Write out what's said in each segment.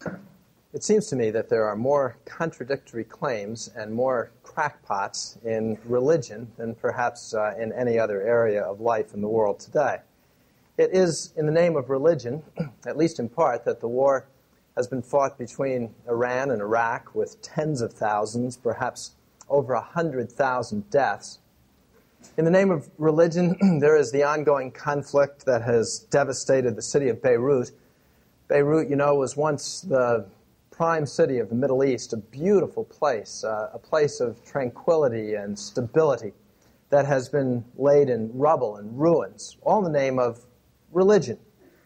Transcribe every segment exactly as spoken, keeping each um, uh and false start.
It seems to me that there are more contradictory claims and more crackpots in religion than perhaps uh, in any other area of life in the world today. It is in the name of religion, at least in part, that the war has been fought between Iran and Iraq with tens of thousands, perhaps over one hundred thousand deaths. In the name of religion, there is the ongoing conflict that has devastated the city of Beirut. Beirut, you know, was once the prime city of the Middle East, a beautiful place, uh, a place of tranquility and stability that has been laid in rubble and ruins, all in the name of religion.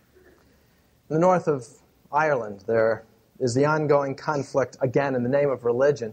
In the north of Ireland, there is the ongoing conflict, again in the name of religion,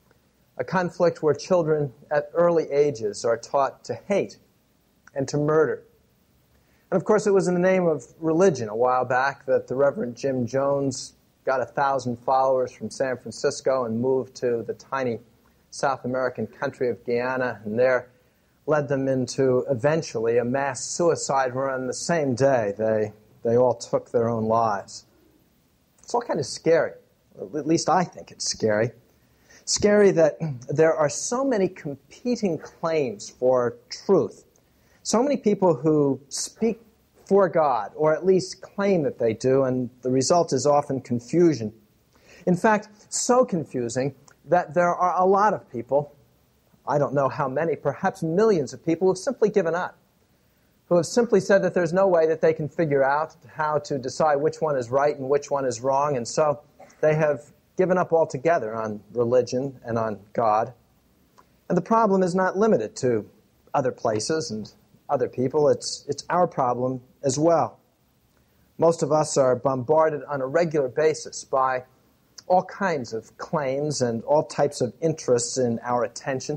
a conflict where children at early ages are taught to hate and to murder. And of course, it was in the name of religion a while back that the Reverend Jim Jones got a thousand followers from San Francisco and moved to the tiny South American country of Guyana, and there led them into eventually a mass suicide where on the same day they, they all took their own lives. It's all kind of scary. At least I think it's scary. Scary that there are so many competing claims for truth. So many people who speak for God, or at least claim that they do, and the result is often confusion. In fact, so confusing that there are a lot of people, I don't know how many, perhaps millions of people who have simply given up, who have simply said that there's no way that they can figure out how to decide which one is right and which one is wrong, and so they have given up altogether on religion and on God. And the problem is not limited to other places and other people. It's, it's our problem as well. Most of us are bombarded on a regular basis by all kinds of claims and all types of interests in our attention.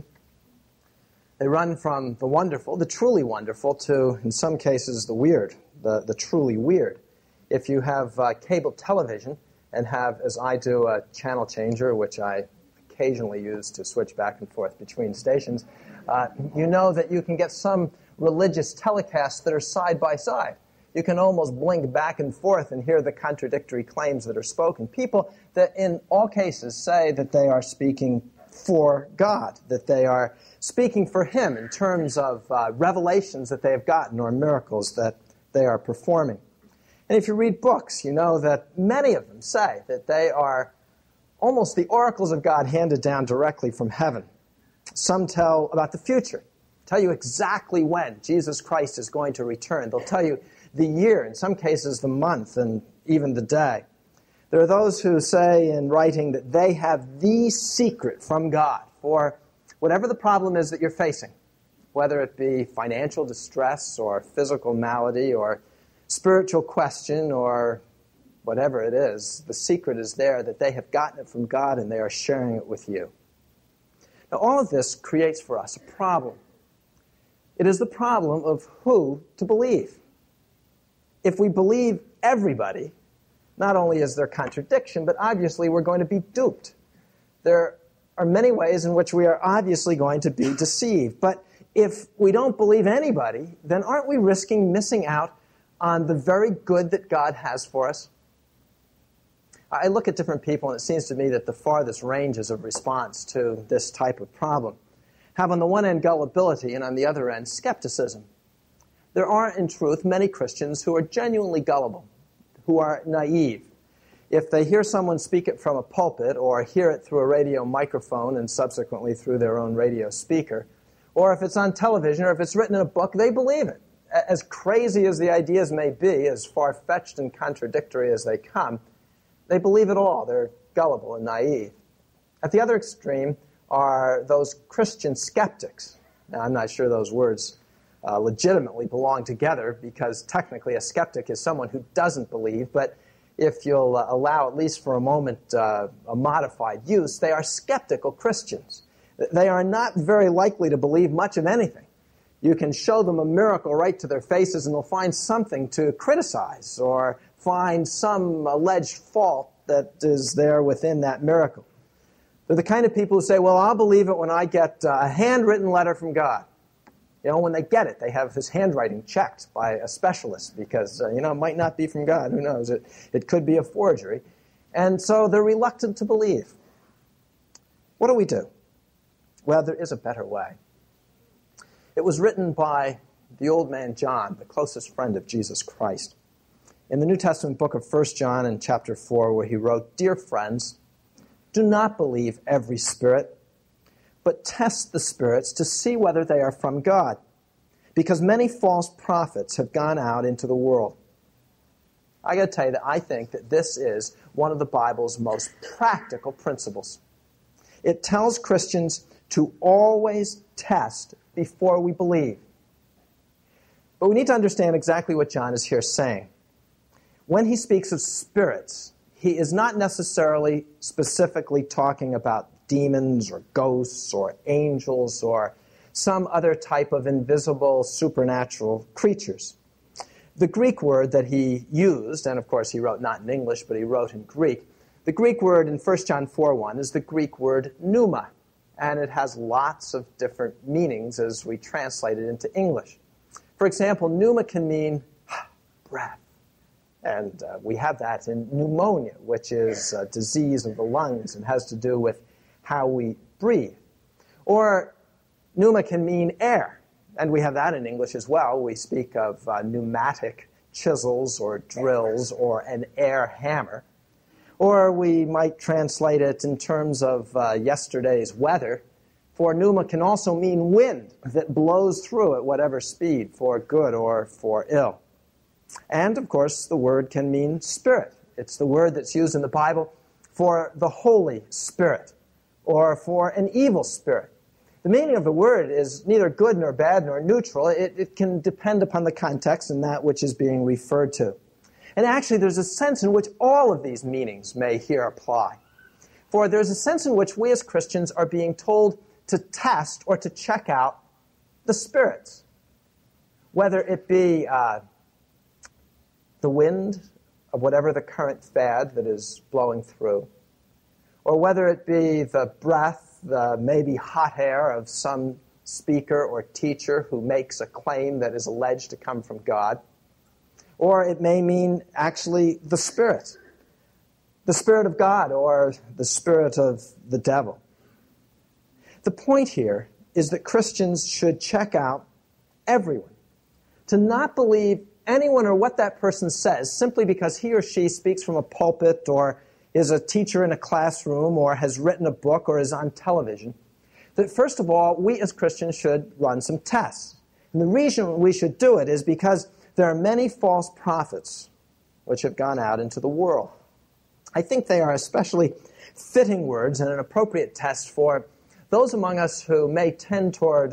They run from the wonderful, the truly wonderful, to, in some cases, the weird, the, the truly weird. If you have uh, cable television and have, as I do, a channel changer, which I occasionally use to switch back and forth between stations, uh, you know that you can get some religious telecasts that are side by side. You can almost blink back and forth and hear the contradictory claims that are spoken. People that in all cases say that they are speaking for God, that they are speaking for Him in terms of uh, revelations that they have gotten or miracles that they are performing. And if you read books, you know that many of them say that they are almost the oracles of God handed down directly from heaven. Some tell about the future, tell you exactly when Jesus Christ is going to return. They'll tell you the year, in some cases the month, and even the day. There are those who say in writing that they have the secret from God for whatever the problem is that you're facing, whether it be financial distress or physical malady or spiritual question or whatever it is. The secret is there, that they have gotten it from God and they are sharing it with you. Now, all of this creates for us a problem. It is the problem of who to believe. If we believe everybody, not only is there contradiction, but obviously we're going to be duped. There are many ways in which we are obviously going to be deceived. But if we don't believe anybody, then aren't we risking missing out on the very good that God has for us? I look at different people, and it seems to me that the farthest ranges of response to this type of problem have on the one end gullibility and on the other end skepticism. There are, in truth, many Christians who are genuinely gullible, who are naive. If they hear someone speak it from a pulpit or hear it through a radio microphone and subsequently through their own radio speaker, or if it's on television or if it's written in a book, they believe it. As crazy as the ideas may be, as far-fetched and contradictory as they come, they believe it all. They're gullible and naive. At the other extreme are those Christian skeptics. Now, I'm not sure those words uh, legitimately belong together, because technically a skeptic is someone who doesn't believe, but if you'll uh, allow, at least for a moment, uh, a modified use, they are skeptical Christians. They are not very likely to believe much of anything. You can show them a miracle right to their faces and they'll find something to criticize or find some alleged fault that is there within that miracle. They're the kind of people who say, well, I'll believe it when I get a handwritten letter from God. You know, when they get it, they have his handwriting checked by a specialist because, uh, you know, it might not be from God. Who knows? It, it could be a forgery. And so they're reluctant to believe. What do we do? Well, there is a better way. It was written by the old man John, the closest friend of Jesus Christ, in the New Testament book of First John in chapter four, where he wrote, "Dear friends, do not believe every spirit, but test the spirits to see whether they are from God, because many false prophets have gone out into the world." I got to tell you that I think that this is one of the Bible's most practical principles. It tells Christians to always test before we believe. But we need to understand exactly what John is here saying. When he speaks of spirits, he is not necessarily specifically talking about demons or ghosts or angels or some other type of invisible supernatural creatures. The Greek word that he used, and of course he wrote not in English, but he wrote in Greek, the Greek word in First John four one is the Greek word pneuma, and it has lots of different meanings as we translate it into English. For example, pneuma can mean breath, and uh, we have that in pneumonia, which is a disease of the lungs and has to do with how we breathe. Or pneuma can mean air, and we have that in English as well. We speak of uh, pneumatic chisels or drills or an air hammer. Or we might translate it in terms of uh, yesterday's weather, for pneuma can also mean wind that blows through at whatever speed, for good or for ill. And, of course, the word can mean spirit. It's the word that's used in the Bible for the Holy Spirit or for an evil spirit. The meaning of the word is neither good nor bad nor neutral. It, it can depend upon the context and that which is being referred to. And actually, there's a sense in which all of these meanings may here apply. For there's a sense in which we as Christians are being told to test or to check out the spirits, whether it be uh, the wind of whatever the current fad that is blowing through, or whether it be the breath, the maybe hot air of some speaker or teacher who makes a claim that is alleged to come from God, or it may mean actually the Spirit, the Spirit of God or the Spirit of the devil. The point here is that Christians should check out everyone, to not believe anyone or what that person says simply because he or she speaks from a pulpit or is a teacher in a classroom or has written a book or is on television. That first of all, we as Christians should run some tests. And the reason we should do it is because there are many false prophets which have gone out into the world. I think they are especially fitting words and an appropriate test for those among us who may tend toward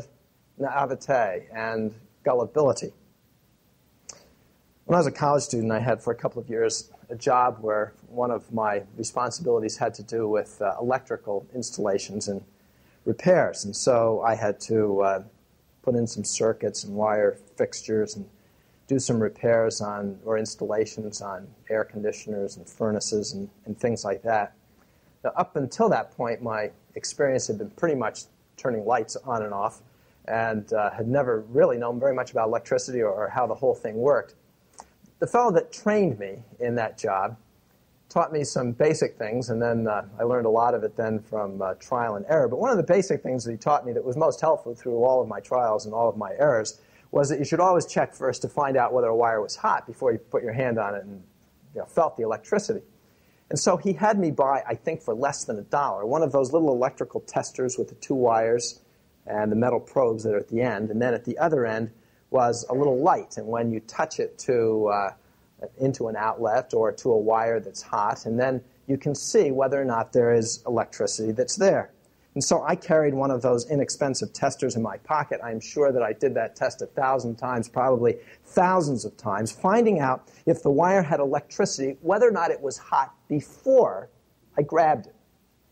naivete and gullibility. When I was a college student, I had for a couple of years a job where one of my responsibilities had to do with uh, electrical installations and repairs. And so I had to uh, put in some circuits and wire fixtures and do some repairs on or installations on air conditioners and furnaces and, and things like that. Now, up until that point, my experience had been pretty much turning lights on and off and uh, had never really known very much about electricity or, or how the whole thing worked. The fellow that trained me in that job taught me some basic things, and then uh, I learned a lot of it then from uh, trial and error. But one of the basic things that he taught me that was most helpful through all of my trials and all of my errors was that you should always check first to find out whether a wire was hot before you put your hand on it and you know, felt the electricity. And so he had me buy, I think for less than a dollar, one of those little electrical testers with the two wires and the metal probes that are at the end. And then at the other end was a little light. And when you touch it to uh, into an outlet or to a wire that's hot, and then you can see whether or not there is electricity that's there. And so I carried one of those inexpensive testers in my pocket. I'm sure that I did that test a thousand times, probably thousands of times, finding out if the wire had electricity, whether or not it was hot before I grabbed it.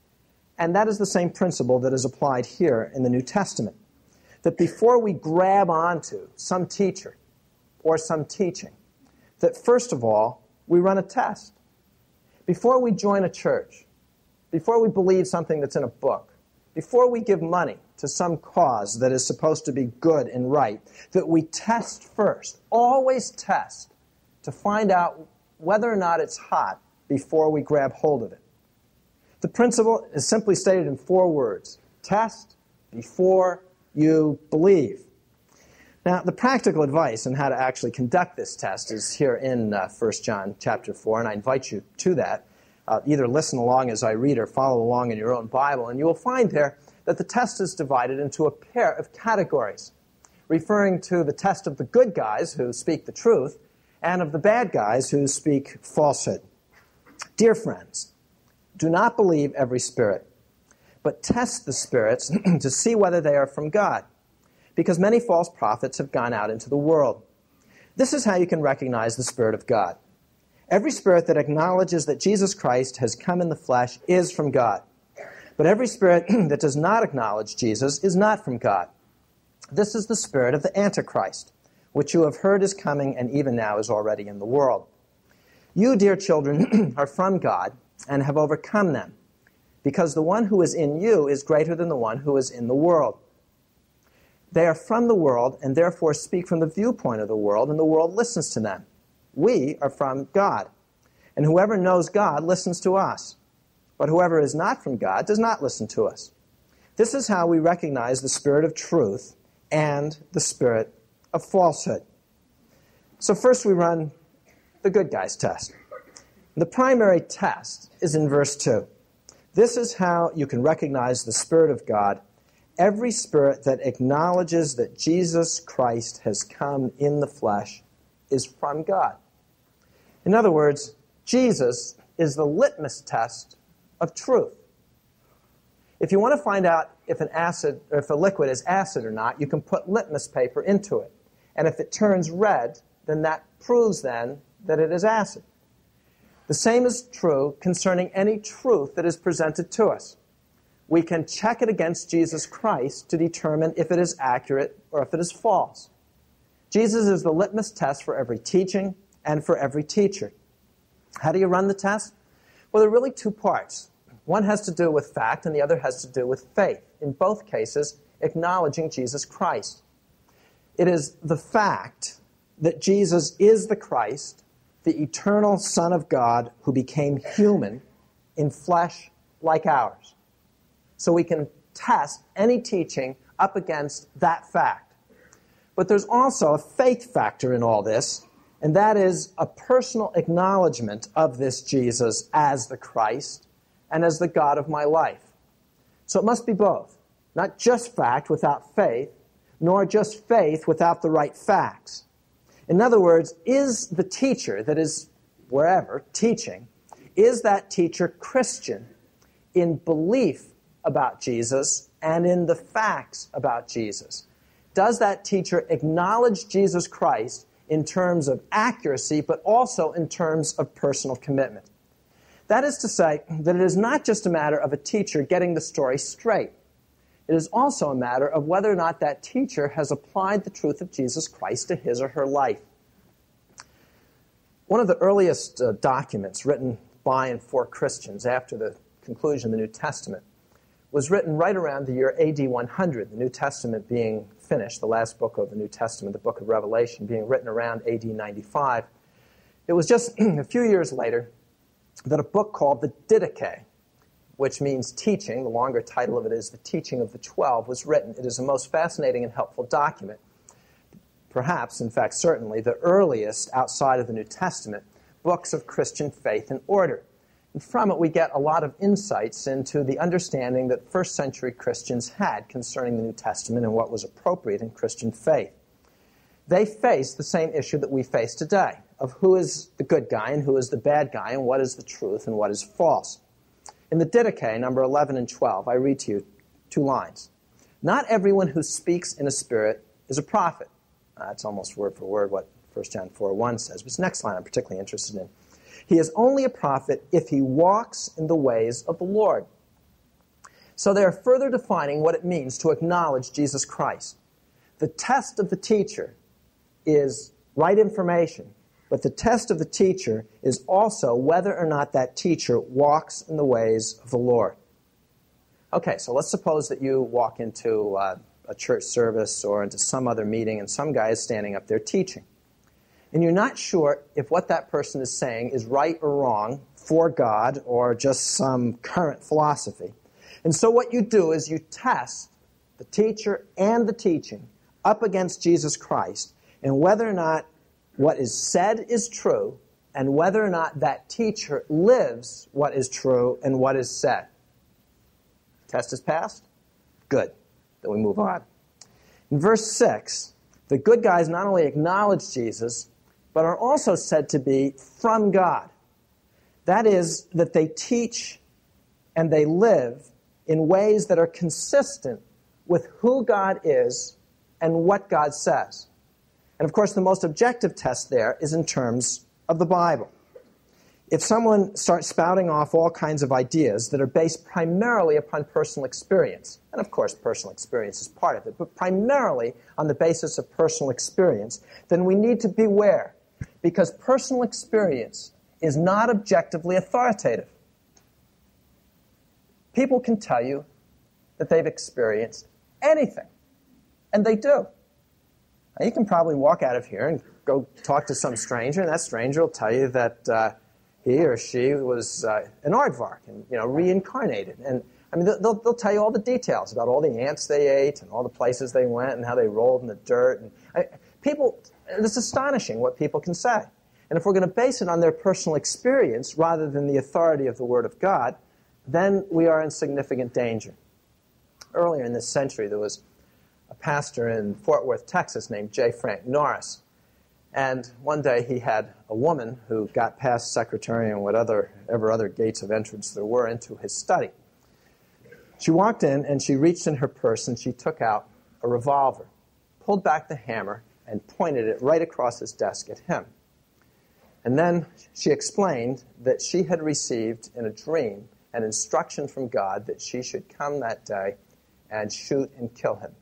And that is the same principle that is applied here in the New Testament. That before we grab onto some teacher or some teaching, that first of all, we run a test. Before we join a church, before we believe something that's in a book, before we give money to some cause that is supposed to be good and right, that we test first, always test, to find out whether or not it's hot before we grab hold of it. The principle is simply stated in four words. Test before you believe. Now, the practical advice on how to actually conduct this test is here in uh, First John chapter four, and I invite you to that. Uh, either listen along as I read or follow along in your own Bible, and you will find there that the test is divided into a pair of categories, referring to the test of the good guys who speak the truth and of the bad guys who speak falsehood. Dear friends, do not believe every spirit, but test the spirits to see whether they are from God, because many false prophets have gone out into the world. This is how you can recognize the Spirit of God. Every spirit that acknowledges that Jesus Christ has come in the flesh is from God. But every spirit that does not acknowledge Jesus is not from God. This is the spirit of the Antichrist, which you have heard is coming and even now is already in the world. You, dear children, are from God and have overcome them, because the one who is in you is greater than the one who is in the world. They are from the world and therefore speak from the viewpoint of the world, and the world listens to them. We are from God, and whoever knows God listens to us. But whoever is not from God does not listen to us. This is how we recognize the spirit of truth and the spirit of falsehood. So first we run the good guys test. The primary test is in verse two. This is how you can recognize the Spirit of God. Every spirit that acknowledges that Jesus Christ has come in the flesh is from God. In other words, Jesus is the litmus test of truth. If you want to find out if an acid or if a liquid is acid or not, you can put litmus paper into it. And if it turns red, then that proves then that it is acid. The same is true concerning any truth that is presented to us. We can check it against Jesus Christ to determine if it is accurate or if it is false. Jesus is the litmus test for every teaching and for every teacher. How do you run the test? Well, there are really two parts. One has to do with fact and the other has to do with faith. In both cases, acknowledging Jesus Christ. It is the fact that Jesus is the Christ, the eternal Son of God who became human in flesh like ours. So we can test any teaching up against that fact. But there's also a faith factor in all this, and that is a personal acknowledgement of this Jesus as the Christ and as the God of my life. So it must be both, not just fact without faith, nor just faith without the right facts. In other words, is the teacher that is wherever teaching, is that teacher Christian in belief about Jesus and in the facts about Jesus? Does that teacher acknowledge Jesus Christ in terms of accuracy, but also in terms of personal commitment? That is to say that it is not just a matter of a teacher getting the story straight. It is also a matter of whether or not that teacher has applied the truth of Jesus Christ to his or her life. One of the earliest uh, documents written by and for Christians after the conclusion of the New Testament was written right around the year A D one hundred, the New Testament being finished, the last book of the New Testament, the book of Revelation, being written around A D ninety-five. It was just a few years later that a book called the Didache, which means teaching, the longer title of it is The Teaching of the Twelve, was written. It is a most fascinating and helpful document. Perhaps, in fact, certainly, the earliest outside of the New Testament books of Christian faith and order. And from it, we get a lot of insights into the understanding that first century Christians had concerning the New Testament and what was appropriate in Christian faith. They faced the same issue that we face today, of who is the good guy and who is the bad guy, and what is the truth and what is false. In the Didache, number eleven and twelve, I read to you two lines. Not everyone who speaks in a spirit is a prophet. Uh, that's almost word for word what First John four one says. But this next line I'm particularly interested in. He is only a prophet if he walks in the ways of the Lord. So they are further defining what it means to acknowledge Jesus Christ. The test of the teacher is right information, but the test of the teacher is also whether or not that teacher walks in the ways of the Lord. Okay, so let's suppose that you walk into uh, a church service or into some other meeting and some guy is standing up there teaching. And you're not sure if what that person is saying is right or wrong for God or just some current philosophy. And so what you do is you test the teacher and the teaching up against Jesus Christ, and whether or not what is said is true, and whether or not that teacher lives what is true and what is said. Test is passed? Good. Then we move on. In verse six, the good guys not only acknowledge Jesus, but are also said to be from God. That is, that they teach and they live in ways that are consistent with who God is and what God says. And of course, the most objective test there is in terms of the Bible. If someone starts spouting off all kinds of ideas that are based primarily upon personal experience, and of course personal experience is part of it, but primarily on the basis of personal experience, then we need to beware, because personal experience is not objectively authoritative. People can tell you that they've experienced anything, and they do. Now, you can probably walk out of here and go talk to some stranger, and that stranger will tell you that uh, he or she was uh, an aardvark and, you know, reincarnated. And I mean, they'll, they'll tell you all the details about all the ants they ate and all the places they went and how they rolled in the dirt. And I, people, it's astonishing what people can say. And if we're going to base it on their personal experience rather than the authority of the Word of God, then we are in significant danger. Earlier in this century, there was a pastor in Fort Worth, Texas, named J. Frank Norris. And one day he had a woman who got past secretary and whatever other gates of entrance there were into his study. She walked in and she reached in her purse and she took out a revolver, pulled back the hammer, and pointed it right across his desk at him. And then she explained that she had received in a dream an instruction from God that she should come that day and shoot and kill him.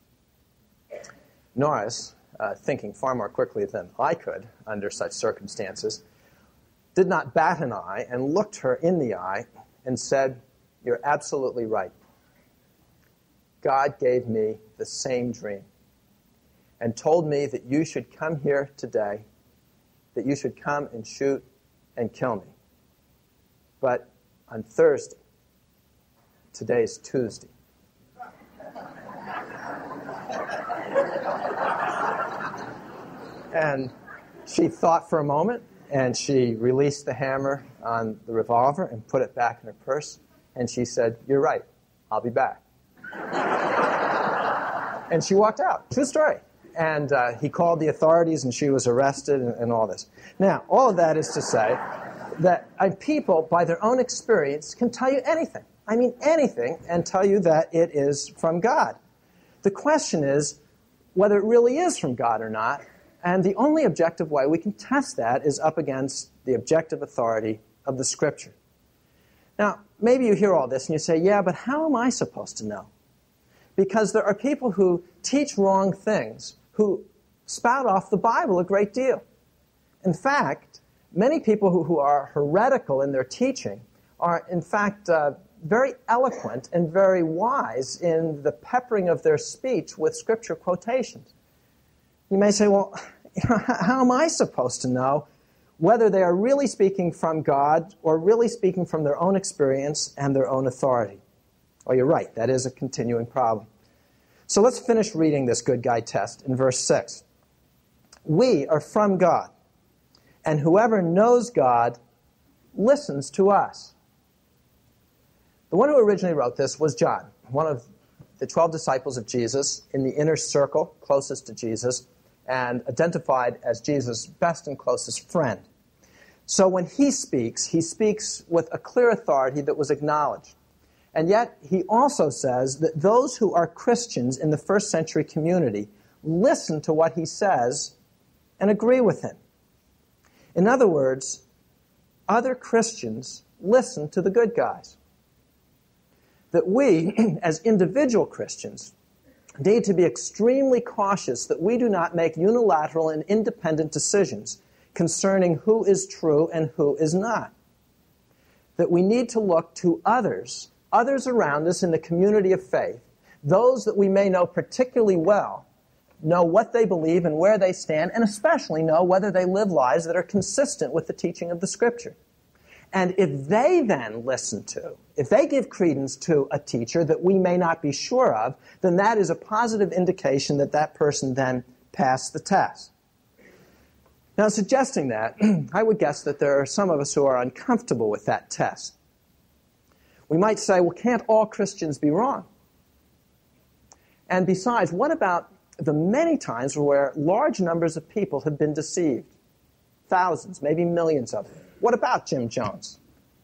Norris, uh, thinking far more quickly than I could under such circumstances, did not bat an eye and looked her in the eye and said, "You're absolutely right. God gave me the same dream and told me that you should come here today, that you should come and shoot and kill me. But on Thursday, today's Tuesday." And she thought for a moment, and she released the hammer on the revolver and put it back in her purse, and she said, "You're right, I'll be back." And she walked out. True story. And uh, he called the authorities, and she was arrested, and, and all this. Now, all of that is to say that uh, people, by their own experience, can tell you anything. I mean anything, and tell you that it is from God. The question is whether it really is from God or not, and the only objective way we can test that is up against the objective authority of the Scripture. Now, maybe you hear all this and you say, yeah, but how am I supposed to know? Because there are people who teach wrong things, who spout off the Bible a great deal. In fact, many people who, who are heretical in their teaching are, in fact, uh, very eloquent and very wise in the peppering of their speech with Scripture quotations. You may say, well, how am I supposed to know whether they are really speaking from God or really speaking from their own experience and their own authority? Well, you're right. That is a continuing problem. So let's finish reading this good guy test in verse six. We are from God, and whoever knows God listens to us. The one who originally wrote this was John, one of the twelve disciples of Jesus in the inner circle closest to Jesus, and identified as Jesus' best and closest friend. So when he speaks, he speaks with a clear authority that was acknowledged. And yet, he also says that those who are Christians in the first century community listen to what he says and agree with him. In other words, other Christians listen to the good guys. That we, as individual Christians, need to be extremely cautious that we do not make unilateral and independent decisions concerning who is true and who is not. That we need to look to others, others around us in the community of faith, those that we may know particularly well, know what they believe and where they stand, and especially know whether they live lives that are consistent with the teaching of the Scripture. And if they then listen to, if they give credence to a teacher that we may not be sure of, then that is a positive indication that that person then passed the test. Now, suggesting that, I would guess that there are some of us who are uncomfortable with that test. We might say, well, can't all Christians be wrong? And besides, what about the many times where large numbers of people have been deceived? Thousands, maybe millions of them. What about Jim Jones?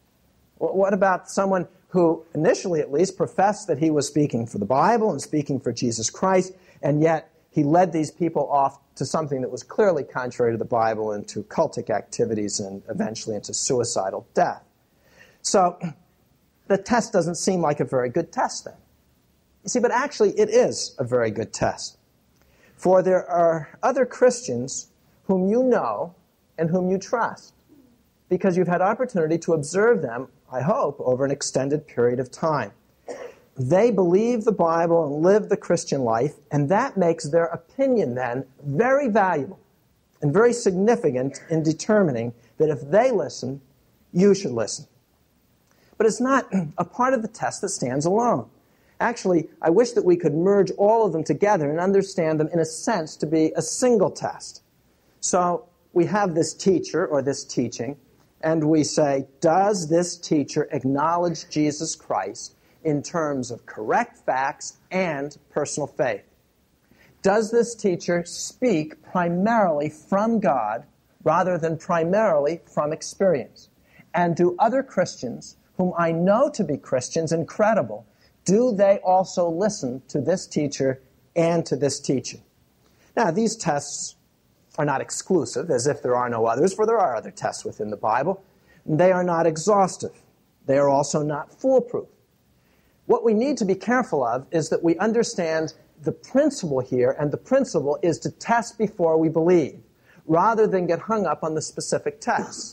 What about someone who, initially at least, professed that he was speaking for the Bible and speaking for Jesus Christ, and yet he led these people off to something that was clearly contrary to the Bible and to cultic activities and eventually into suicidal death? So the test doesn't seem like a very good test then. You see, but actually it is a very good test. For there are other Christians whom you know and whom you trust, because you've had opportunity to observe them, I hope, over an extended period of time. They believe the Bible and live the Christian life, and that makes their opinion then very valuable and very significant in determining that if they listen, you should listen. But it's not a part of the test that stands alone. Actually, I wish that we could merge all of them together and understand them in a sense to be a single test. So we have this teacher or this teaching, and we say, does this teacher acknowledge Jesus Christ in terms of correct facts and personal faith? Does this teacher speak primarily from God rather than primarily from experience? And do other Christians, whom I know to be Christians and credible, do they also listen to this teacher and to this teaching? Now, these tests are not exclusive, as if there are no others, for there are other tests within the Bible. They are not exhaustive. They are also not foolproof. What we need to be careful of is that we understand the principle here, and the principle is to test before we believe, rather than get hung up on the specific tests.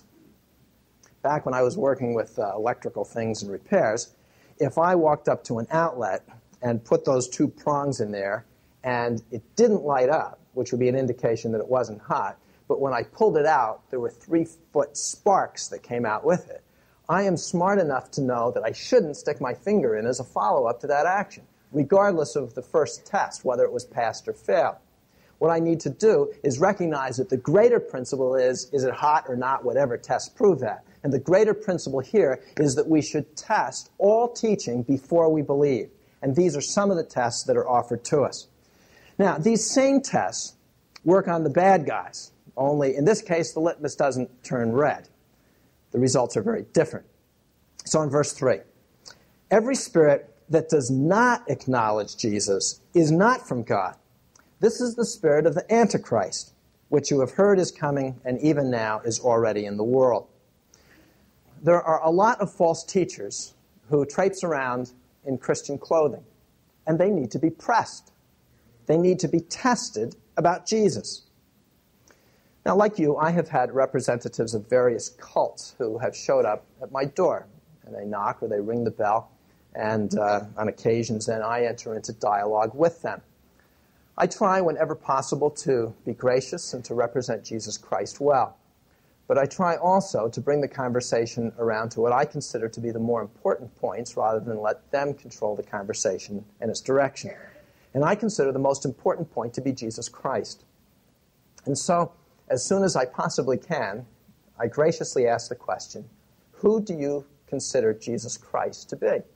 Back when I was working with uh, electrical things and repairs, if I walked up to an outlet and put those two prongs in there and it didn't light up, which would be an indication that it wasn't hot, but when I pulled it out, there were three-foot sparks that came out with it, I am smart enough to know that I shouldn't stick my finger in as a follow-up to that action, regardless of the first test, whether it was passed or failed. What I need to do is recognize that the greater principle is, is it hot or not, whatever tests prove that. And the greater principle here is that we should test all teaching before we believe. And these are some of the tests that are offered to us. Now, these same tests work on the bad guys, only in this case the litmus doesn't turn red. The results are very different. So in verse three, every spirit that does not acknowledge Jesus is not from God. This is the spirit of the Antichrist, which you have heard is coming and even now is already in the world. There are a lot of false teachers who traipse around in Christian clothing, and they need to be pressed. They need to be tested about Jesus. Now, like you, I have had representatives of various cults who have showed up at my door, and they knock or they ring the bell, and uh, on occasions then I enter into dialogue with them. I try whenever possible to be gracious and to represent Jesus Christ well. But I try also to bring the conversation around to what I consider to be the more important points rather than let them control the conversation and its direction. And I consider the most important point to be Jesus Christ. And so, as soon as I possibly can, I graciously ask the question, who do you consider Jesus Christ to be?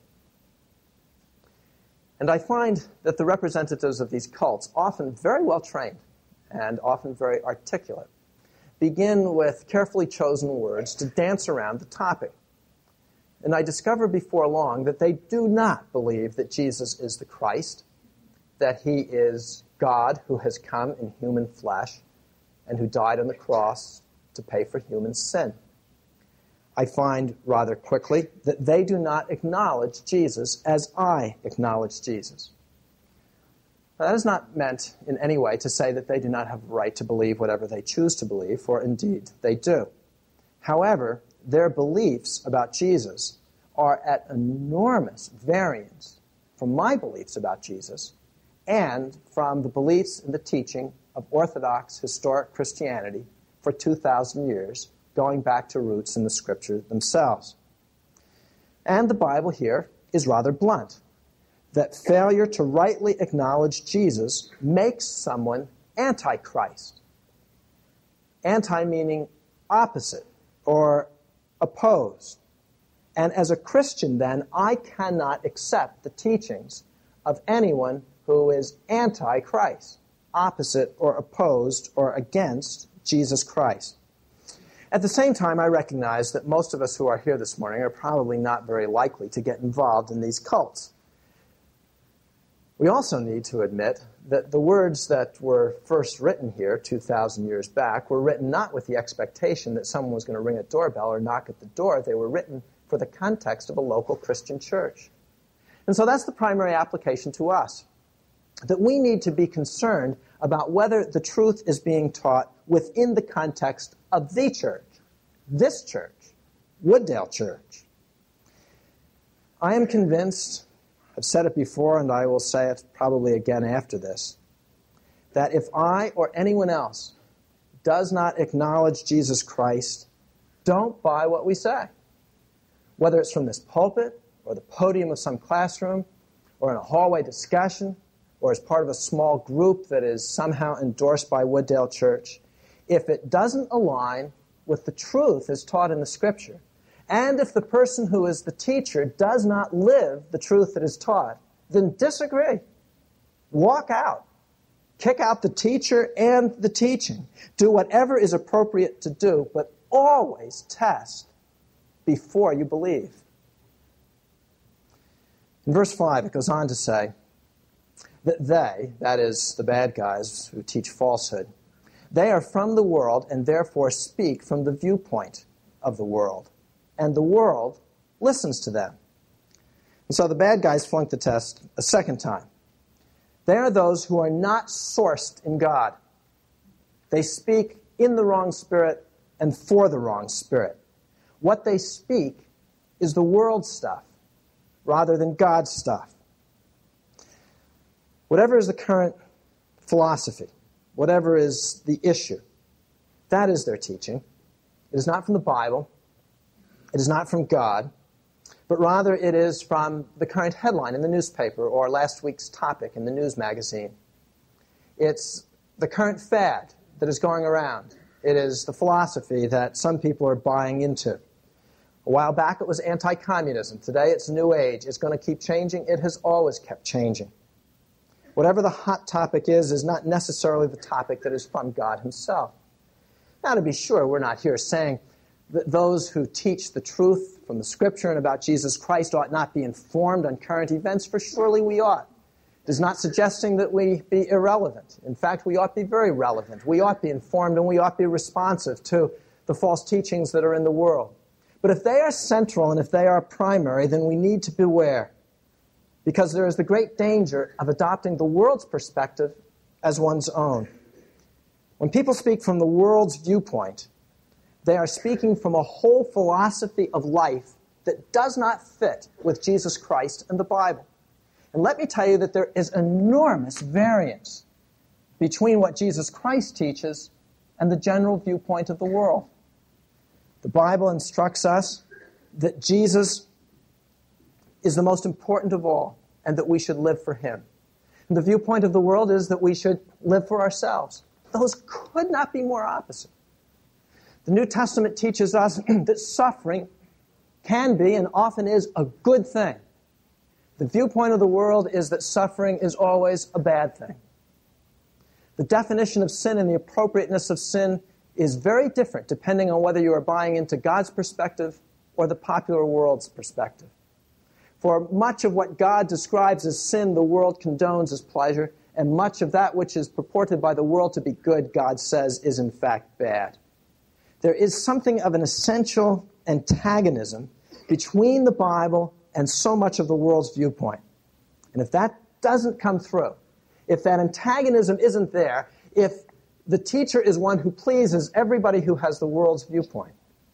And I find that the representatives of these cults, often very well trained and often very articulate, begin with carefully chosen words to dance around the topic. And I discover before long that they do not believe that Jesus is the Christ, that he is God who has come in human flesh and who died on the cross to pay for human sin. I find rather quickly that they do not acknowledge Jesus as I acknowledge Jesus. Now, that is not meant in any way to say that they do not have a right to believe whatever they choose to believe, for indeed they do. However, their beliefs about Jesus are at enormous variance from my beliefs about Jesus and from the beliefs and the teaching of Orthodox historic Christianity for two thousand years, going back to roots in the Scripture themselves. And the Bible here is rather blunt, that failure to rightly acknowledge Jesus makes someone antichrist. Anti meaning opposite or opposed. And as a Christian, then, I cannot accept the teachings of anyone who is anti-Christ, opposite or opposed or against Jesus Christ. At the same time, I recognize that most of us who are here this morning are probably not very likely to get involved in these cults. We also need to admit that the words that were first written here two thousand years back were written not with the expectation that someone was going to ring a doorbell or knock at the door. They were written for the context of a local Christian church. And so that's the primary application to us, that we need to be concerned about whether the truth is being taught within the context of the church, this church, Wooddale Church. I am convinced, I've said it before and I will say it probably again after this, that if I or anyone else does not acknowledge Jesus Christ, don't buy what we say. Whether it's from this pulpit, or the podium of some classroom, or in a hallway discussion, or as part of a small group that is somehow endorsed by Wooddale Church, if it doesn't align with the truth as taught in the Scripture, and if the person who is the teacher does not live the truth that is taught, then disagree. Walk out. Kick out the teacher and the teaching. Do whatever is appropriate to do, but always test before you believe. In verse five, it goes on to say that they, that is, the bad guys who teach falsehood, they are from the world and therefore speak from the viewpoint of the world. And the world listens to them. And so the bad guys flunk the test a second time. They are those who are not sourced in God. They speak in the wrong spirit and for the wrong spirit. What they speak is the world's stuff rather than God's stuff. Whatever is the current philosophy, whatever is the issue, that is their teaching. It is not from the Bible. It is not from God, but rather it is from the current headline in the newspaper or last week's topic in the news magazine. It's the current fad that is going around. It is the philosophy that some people are buying into. A while back it was anti-communism. Today it's New Age. It's going to keep changing. It has always kept changing. Whatever the hot topic is, is not necessarily the topic that is from God Himself. Now, to be sure, we're not here saying that those who teach the truth from the Scripture and about Jesus Christ ought not be informed on current events, for surely we ought. It is not suggesting that we be irrelevant. In fact, we ought to be very relevant. We ought to be informed and we ought to be responsive to the false teachings that are in the world. But if they are central and if they are primary, then we need to beware, because there is the great danger of adopting the world's perspective as one's own. When people speak from the world's viewpoint, they are speaking from a whole philosophy of life that does not fit with Jesus Christ and the Bible. And let me tell you that there is enormous variance between what Jesus Christ teaches and the general viewpoint of the world. The Bible instructs us that Jesus is the most important of all and that we should live for Him. And the viewpoint of the world is that we should live for ourselves. Those could not be more opposite. The New Testament teaches us that suffering can be and often is a good thing. The viewpoint of the world is that suffering is always a bad thing. The definition of sin and the appropriateness of sin is very different depending on whether you are buying into God's perspective or the popular world's perspective. For much of what God describes as sin, the world condones as pleasure, and much of that which is purported by the world to be good, God says, is in fact bad. There is something of an essential antagonism between the Bible and so much of the world's viewpoint. And if that doesn't come through, if that antagonism isn't there, if the teacher is one who pleases everybody who has the world's viewpoint,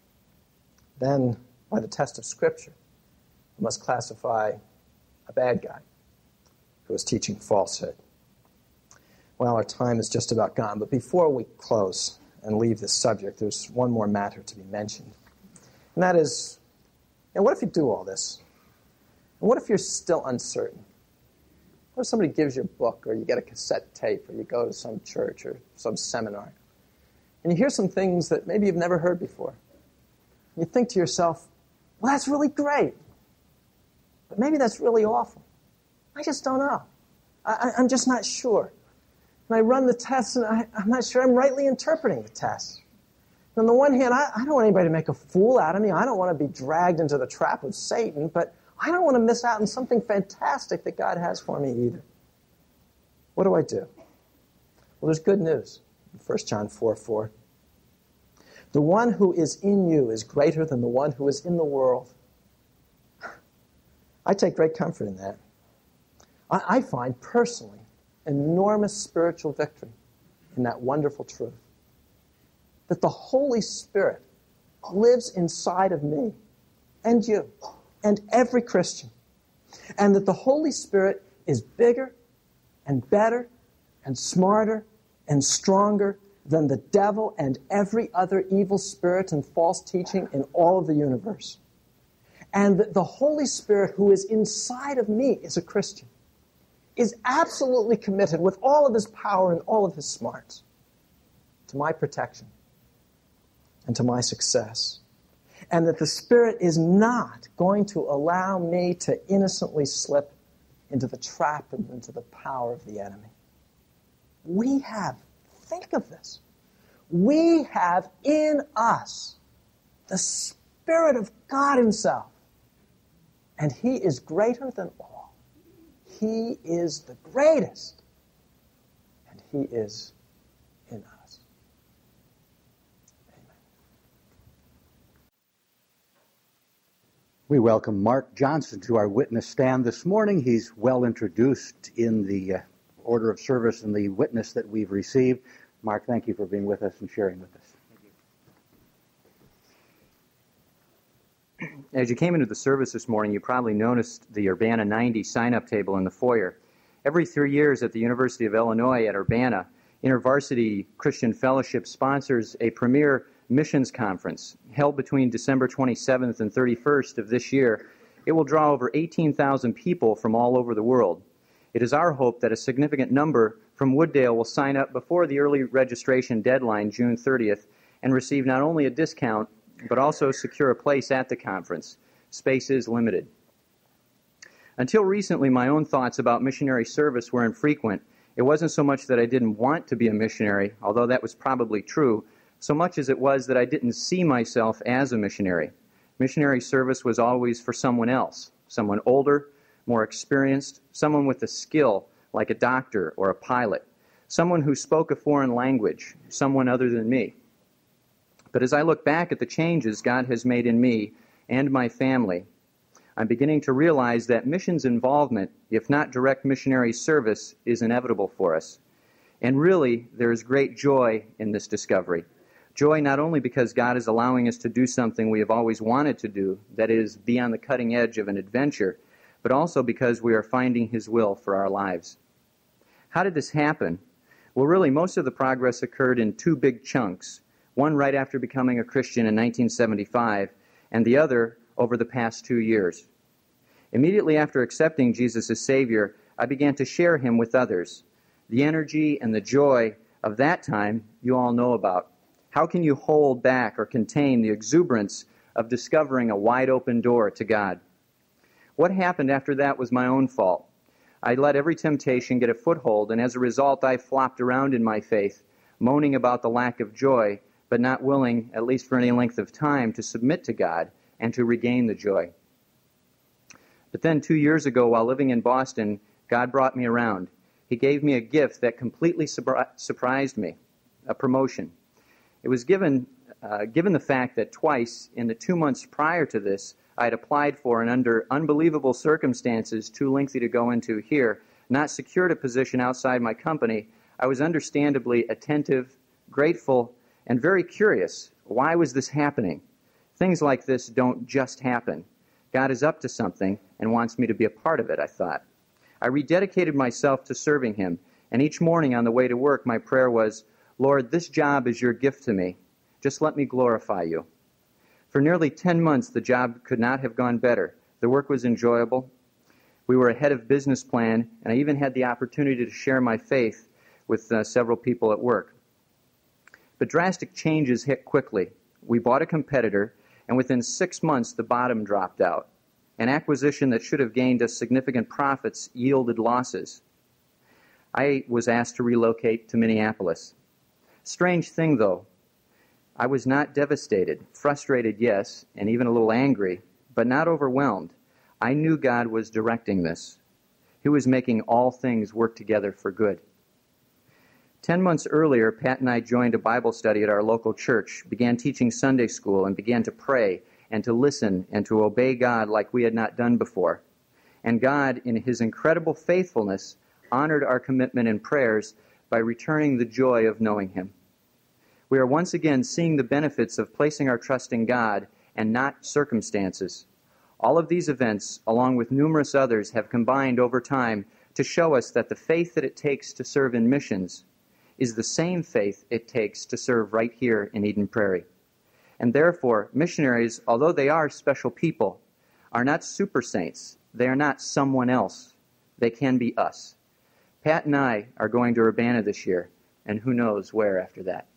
then by the test of Scripture, we must classify a bad guy who is teaching falsehood. Well, our time is just about gone, but before we close, and leave this subject, there's one more matter to be mentioned. And that is, you know, what if you do all this? And what if you're still uncertain? What if somebody gives you a book, or you get a cassette tape, or you go to some church or some seminar, and you hear some things that maybe you've never heard before? And you think to yourself, well, that's really great, but maybe that's really awful. I just don't know. I, I'm just not sure. And I run the tests, and I, I'm not sure I'm rightly interpreting the tests. And on the one hand, I, I don't want anybody to make a fool out of me. I don't want to be dragged into the trap of Satan, but I don't want to miss out on something fantastic that God has for me either. What do I do? Well, there's good news. First John four four. The one who is in you is greater than the one who is in the world. I take great comfort in that. I, I find personally enormous spiritual victory in that wonderful truth. That the Holy Spirit lives inside of me and you and every Christian. And that the Holy Spirit is bigger and better and smarter and stronger than the devil and every other evil spirit and false teaching in all of the universe. And that the Holy Spirit who is inside of me as a Christian is absolutely committed with all of his power and all of his smarts to my protection and to my success. And that the Spirit is not going to allow me to innocently slip into the trap and into the power of the enemy. We have, think of this, we have in us the Spirit of God himself. And he is greater than all. He is the greatest. And he is in us. Amen. We welcome Mark Johnson to our witness stand this morning. He's well introduced in the uh, order of service and the witness that we've received. Mark, thank you for being with us and sharing with us. As you came into the service this morning, you probably noticed the Urbana ninety sign-up table in the foyer. Every three years at the University of Illinois at Urbana, InterVarsity Christian Fellowship sponsors a premier missions conference held between December twenty-seventh and thirty-first of this year. It will draw over eighteen thousand people from all over the world. It is our hope that a significant number from Wooddale will sign up before the early registration deadline, June thirtieth, and receive not only a discount, but also secure a place at the conference. Space is limited. Until recently, my own thoughts about missionary service were infrequent. It wasn't so much that I didn't want to be a missionary, although that was probably true, so much as it was that I didn't see myself as a missionary. Missionary service was always for someone else, someone older, more experienced, someone with a skill, like a doctor or a pilot, someone who spoke a foreign language, someone other than me. But as I look back at the changes God has made in me and my family, I'm beginning to realize that missions involvement, if not direct missionary service, is inevitable for us. And really, there is great joy in this discovery. Joy not only because God is allowing us to do something we have always wanted to do, that is, be on the cutting edge of an adventure, but also because we are finding His will for our lives. How did this happen? Well, really, most of the progress occurred in two big chunks. One right after becoming a Christian in nineteen seventy-five, and the other over the past two years. Immediately after accepting Jesus as Savior, I began to share Him with others. The energy and the joy of that time you all know about. How can you hold back or contain the exuberance of discovering a wide-open door to God? What happened after that was my own fault. I let every temptation get a foothold, and as a result, I flopped around in my faith, moaning about the lack of joy, but not willing, at least for any length of time, to submit to God and to regain the joy. But then two years ago, while living in Boston, God brought me around. He gave me a gift that completely surpri- surprised me, a promotion. It was given, uh, given the fact that twice in the two months prior to this, I had applied for and under unbelievable circumstances too lengthy to go into here, not secured a position outside my company. I was understandably attentive, grateful, and very curious. Why was this happening? Things like this don't just happen. God is up to something and wants me to be a part of it, I thought. I rededicated myself to serving Him, and each morning on the way to work, my prayer was, Lord, this job is your gift to me. Just let me glorify you. For nearly ten months, the job could not have gone better. The work was enjoyable. We were ahead of business plan, and I even had the opportunity to share my faith with uh, several people at work. But drastic changes hit quickly. We bought a competitor, and within six months, the bottom dropped out. An acquisition that should have gained us significant profits yielded losses. I was asked to relocate to Minneapolis. Strange thing, though. I was not devastated, frustrated, yes, and even a little angry, but not overwhelmed. I knew God was directing this. He was making all things work together for good. Ten months earlier, Pat and I joined a Bible study at our local church, began teaching Sunday school, and began to pray and to listen and to obey God like we had not done before. And God, in His incredible faithfulness, honored our commitment and prayers by returning the joy of knowing Him. We are once again seeing the benefits of placing our trust in God and not circumstances. All of these events, along with numerous others, have combined over time to show us that the faith that it takes to serve in missions is the same faith it takes to serve right here in Eden Prairie. And therefore, missionaries, although they are special people, are not super saints. They are not someone else. They can be us. Pat and I are going to Urbana this year, and who knows where after that.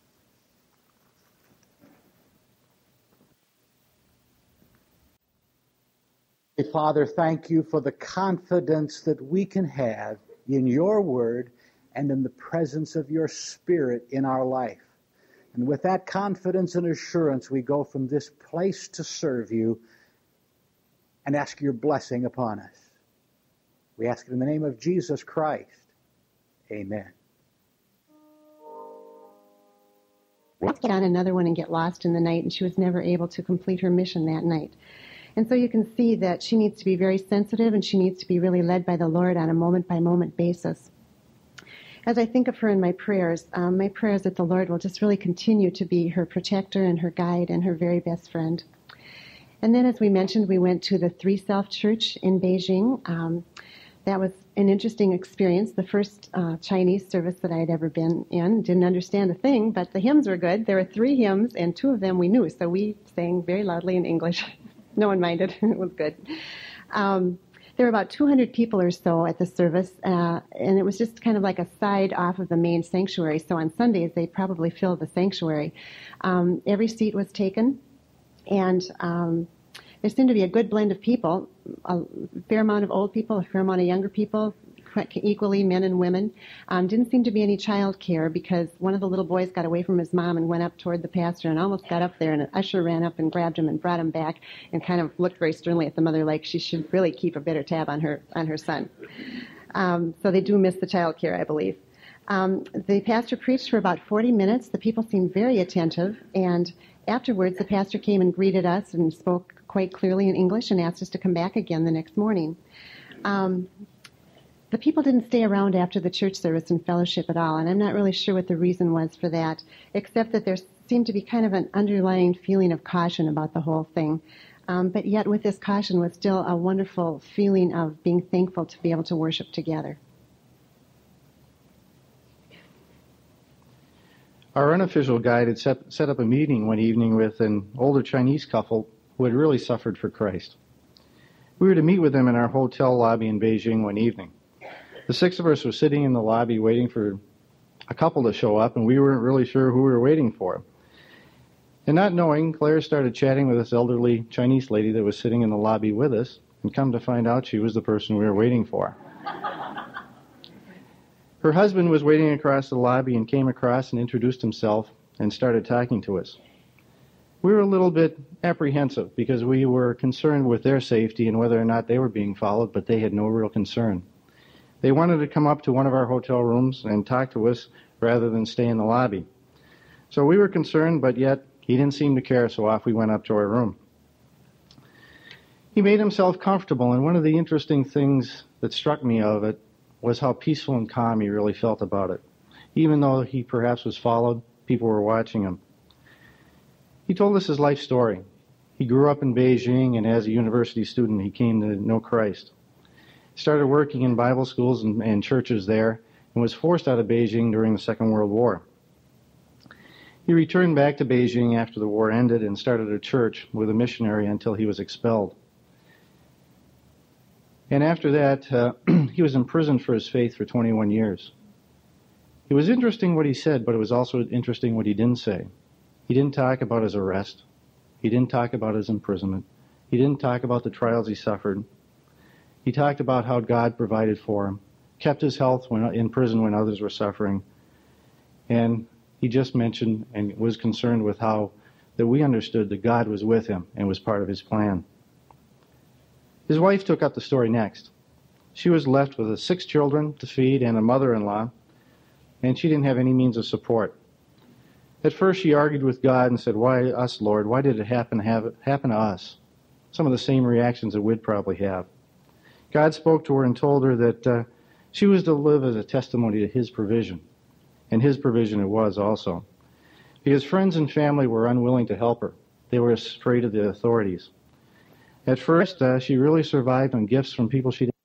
Father, thank you for the confidence that we can have in your word and in the presence of your Spirit in our life. And with that confidence and assurance, we go from this place to serve you and ask your blessing upon us. We ask it in the name of Jesus Christ. Amen. Let's get on another one and get lost in the night, and she was never able to complete her mission that night. And so you can see that she needs to be very sensitive, and she needs to be really led by the Lord on a moment-by-moment basis. As I think of her in my prayers, um, my prayer is that the Lord will just really continue to be her protector and her guide and her very best friend. And then, as we mentioned, we went to the Three Self Church in Beijing. Um, that was an interesting experience, the first uh, Chinese service that I had ever been in. Didn't understand a thing, but the hymns were good. There were three hymns, and two of them we knew, so we sang very loudly in English. No one minded. It was good. Um, there were about two hundred people or so at the service, uh, and it was just kind of like a side off of the main sanctuary. So on Sundays, they probably filled the sanctuary. Um, every seat was taken, and um, there seemed to be a good blend of people, a fair amount of old people, a fair amount of younger people, equally men and women. Um, didn't seem to be any child care because one of the little boys got away from his mom and went up toward the pastor and almost got up there, and an usher ran up and grabbed him and brought him back and kind of looked very sternly at the mother like she should really keep a better tab on her on her son. Um, so they do miss the child care, I believe. Um, the pastor preached for about forty minutes. The people seemed very attentive, and afterwards the pastor came and greeted us and spoke quite clearly in English and asked us to come back again the next morning. Um, The people didn't stay around after the church service and fellowship at all, and I'm not really sure what the reason was for that, except that there seemed to be kind of an underlying feeling of caution about the whole thing. Um, but yet with this caution was still a wonderful feeling of being thankful to be able to worship together. Our unofficial guide had set, set up a meeting one evening with an older Chinese couple who had really suffered for Christ. We were to meet with them in our hotel lobby in Beijing one evening. The six of us were sitting in the lobby waiting for a couple to show up, and we weren't really sure who we were waiting for. And not knowing, Claire started chatting with this elderly Chinese lady that was sitting in the lobby with us, and come to find out she was the person we were waiting for. Her husband was waiting across the lobby and came across and introduced himself and started talking to us. We were a little bit apprehensive because we were concerned with their safety and whether or not they were being followed, but they had no real concern. They wanted to come up to one of our hotel rooms and talk to us rather than stay in the lobby. So we were concerned, but yet he didn't seem to care, so off we went up to our room. He made himself comfortable, and one of the interesting things that struck me of it was how peaceful and calm he really felt about it. Even though he perhaps was followed, people were watching him. He told us his life story. He grew up in Beijing, and as a university student, he came to know Christ. Started working in Bible schools and, and churches there, and was forced out of Beijing during the Second World War. He returned back to Beijing after the war ended and started a church with a missionary until he was expelled. And after that, uh, he was imprisoned for his faith for twenty-one years. It was interesting what he said, but it was also interesting what he didn't say. He didn't talk about his arrest. He didn't talk about his imprisonment. He didn't talk about the trials he suffered. He talked about how God provided for him, kept his health when in prison when others were suffering. And he just mentioned and was concerned with how that we understood that God was with him and was part of his plan. His wife took up the story next. She was left with six children to feed and a mother-in-law, and she didn't have any means of support. At first she argued with God and said, "Why us, Lord? Why did it happen, have it happen to us?" Some of the same reactions that we'd probably have. God spoke to her and told her that uh, she was to live as a testimony to his provision. And his provision it was also. Because friends and family were unwilling to help her. They were afraid of the authorities. At first, uh, she really survived on gifts from people she didn't